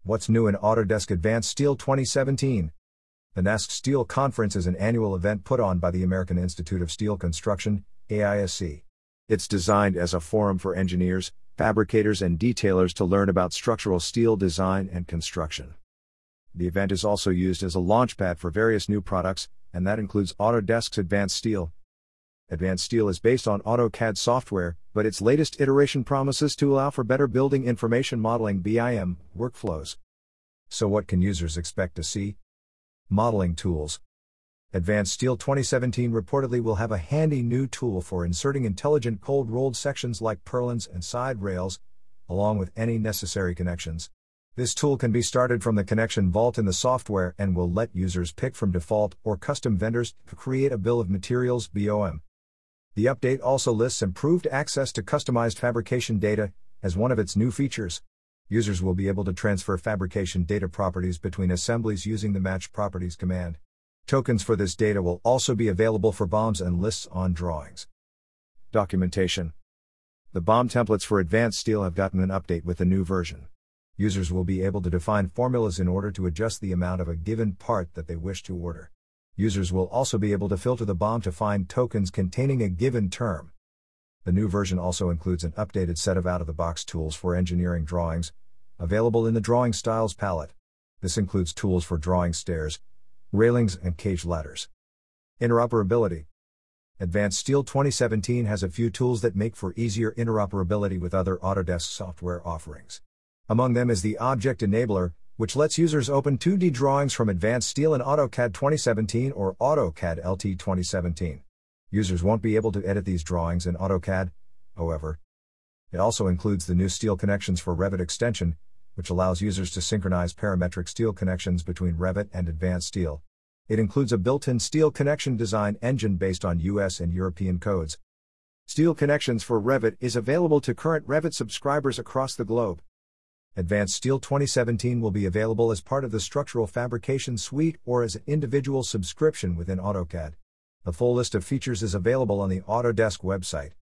What's new in Autodesk Advanced Steel 2017? The NASC Steel Conference is an annual event put on by the American Institute of Steel Construction, AISC. It's designed as a forum for engineers, fabricators, and detailers to learn about structural steel design and construction. The event is also used as a launchpad for various new products, and that includes Autodesk's Advanced Steel. Advanced Steel is based on AutoCAD software, but its latest iteration promises to allow for better building information modeling (BIM) workflows. So what can users expect to see? Modeling tools. Advanced Steel 2017 reportedly will have a handy new tool for inserting intelligent cold-rolled sections like purlins and side rails, along with any necessary connections. This tool can be started from the connection vault in the software and will let users pick from default or custom vendors to create a bill of materials (BOM). The update also lists improved access to customized fabrication data as one of its new features. Users will be able to transfer fabrication data properties between assemblies using the Match Properties command. Tokens for this data will also be available for BOMs and lists on drawings. Documentation. The BOM templates for Advanced Steel have gotten an update with the new version. Users will be able to define formulas in order to adjust the amount of a given part that they wish to order. Users will also be able to filter the BOM to find tokens containing a given term. The new version also includes an updated set of out-of-the-box tools for engineering drawings, available in the Drawing Styles palette. This includes tools for drawing stairs, railings, and cage ladders. Interoperability. Advanced Steel 2017 has a few tools that make for easier interoperability with other Autodesk software offerings. Among them is the Object Enabler, which lets users open 2D drawings from Advanced Steel in AutoCAD 2017 or AutoCAD LT 2017. Users won't be able to edit these drawings in AutoCAD, however. It also includes the new Steel Connections for Revit extension, which allows users to synchronize parametric steel connections between Revit and Advanced Steel. It includes a built-in steel connection design engine based on US and European codes. Steel Connections for Revit is available to current Revit subscribers across the globe. Advanced Steel 2017 will be available as part of the Structural Fabrication Suite or as an individual subscription within AutoCAD. The full list of features is available on the Autodesk website.